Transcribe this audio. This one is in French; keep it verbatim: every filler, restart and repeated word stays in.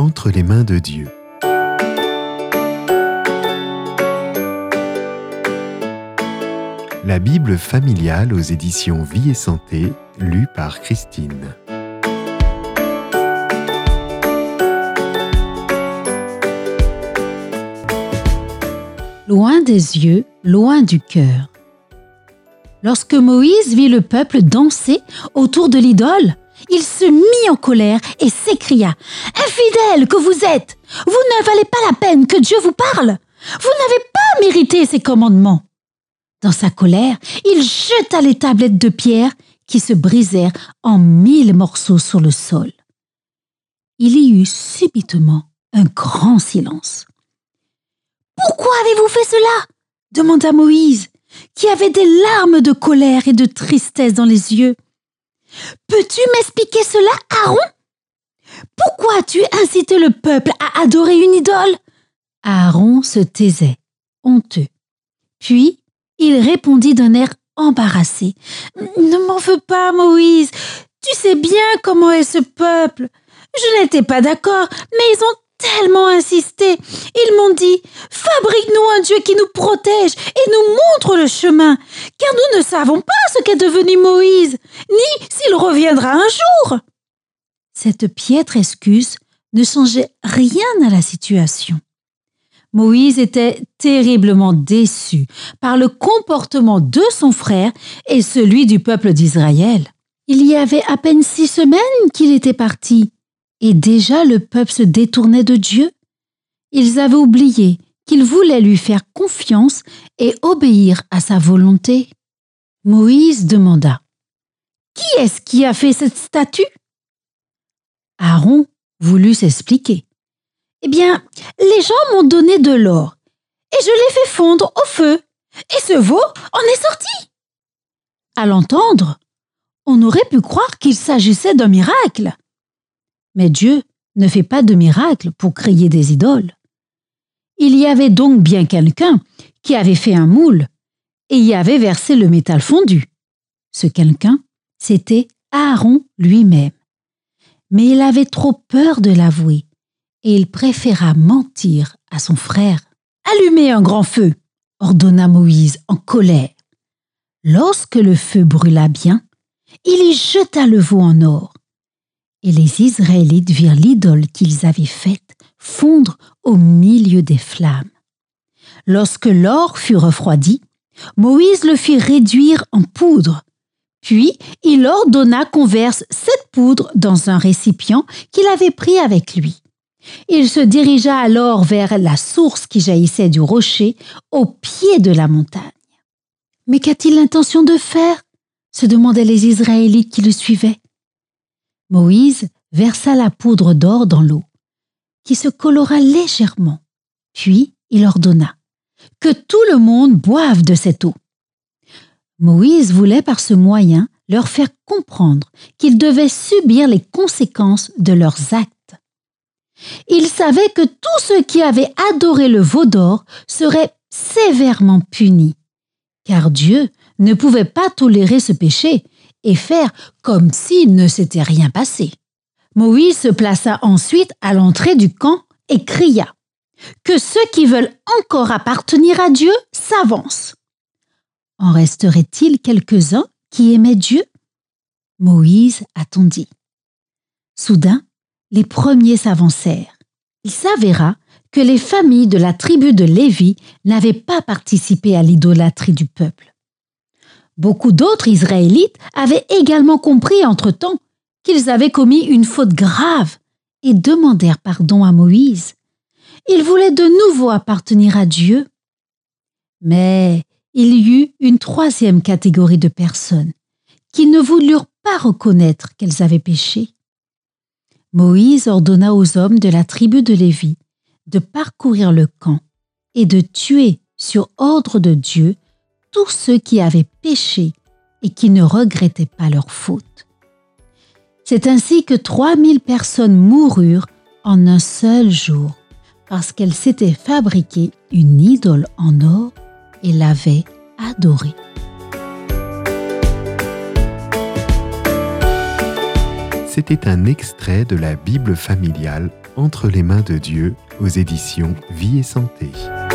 entre les mains de Dieu. La Bible familiale aux éditions Vie et Santé, lue par Christine. Loin des yeux, loin du cœur. Lorsque Moïse vit le peuple danser autour de l'idole, il se mit en colère et s'écria « Infidèles que vous êtes, vous ne valez pas la peine que Dieu vous parle. Vous n'avez pas mérité ses commandements. » Dans sa colère, il jeta les tablettes de pierre qui se brisèrent en mille morceaux sur le sol. Il y eut subitement un grand silence. « Pourquoi avez-vous fait cela ?» demanda Moïse, qui avait des larmes de colère et de tristesse dans les yeux. « Peux-tu m'expliquer cela, Aaron ? Pourquoi as-tu incité le peuple à adorer une idole ?» Aaron se taisait, honteux. Puis, il répondit d'un air embarrassé. « Ne m'en veux pas, Moïse. Tu sais bien comment est ce peuple. Je n'étais pas d'accord, mais ils ont tellement insisté. Ils m'ont dit « Fabrique-nous un Dieu qui nous protège et nous montre le chemin, car nous ne savons pas ce qu'est devenu Moïse, ni s'il reviendra un jour. » Cette piètre excuse ne changeait rien à la situation. Moïse était terriblement déçu par le comportement de son frère et celui du peuple d'Israël. Il y avait à peine six semaines qu'il était parti, et déjà le peuple se détournait de Dieu. Ils avaient oublié qu'il voulait lui faire confiance et obéir à sa volonté. Moïse demanda « Qui est-ce qui a fait cette statue ?» Aaron voulut s'expliquer. « Eh bien, les gens m'ont donné de l'or et je l'ai fait fondre au feu et ce veau en est sorti. » À l'entendre, on aurait pu croire qu'il s'agissait d'un miracle. Mais Dieu ne fait pas de miracle pour créer des idoles. Il y avait donc bien quelqu'un qui avait fait un moule et y avait versé le métal fondu. Ce quelqu'un, c'était Aaron lui-même. Mais il avait trop peur de l'avouer et il préféra mentir à son frère. « Allumez un grand feu !» ordonna Moïse en colère. Lorsque le feu brûla bien, il y jeta le veau en or. Et les Israélites virent l'idole qu'ils avaient faite fondre au milieu des flammes. Lorsque l'or fut refroidi, Moïse le fit réduire en poudre. Puis, il ordonna qu'on verse cette poudre dans un récipient qu'il avait pris avec lui. Il se dirigea alors vers la source qui jaillissait du rocher au pied de la montagne. « Mais qu'a-t-il l'intention de faire ?» se demandaient les Israélites qui le suivaient. Moïse versa la poudre d'or dans l'eau, qui se colora légèrement. Puis il ordonna que tout le monde boive de cette eau. Moïse voulait par ce moyen leur faire comprendre qu'ils devaient subir les conséquences de leurs actes. Il savait que tous ceux qui avaient adoré le veau d'or seraient sévèrement punis, car Dieu ne pouvait pas tolérer ce péché et faire comme s'il ne s'était rien passé. Moïse se plaça ensuite à l'entrée du camp et cria « Que ceux qui veulent encore appartenir à Dieu s'avancent. » En resterait-il quelques-uns qui aimaient Dieu ? Moïse attendit. Soudain, les premiers s'avancèrent. Il s'avéra que les familles de la tribu de Lévi n'avaient pas participé à l'idolâtrie du peuple. Beaucoup d'autres Israélites avaient également compris entre-temps qu'ils avaient commis une faute grave et demandèrent pardon à Moïse. Ils voulaient de nouveau appartenir à Dieu. Mais il y eut une troisième catégorie de personnes qui ne voulurent pas reconnaître qu'elles avaient péché. Moïse ordonna aux hommes de la tribu de Lévi de parcourir le camp et de tuer sur ordre de Dieu tous ceux qui avaient péché et qui ne regrettaient pas leur faute. C'est ainsi que trois mille personnes moururent en un seul jour parce qu'elles s'étaient fabriqué une idole en or et l'avaient adorée. C'était un extrait de la Bible familiale Entre les mains de Dieu aux éditions Vie et Santé.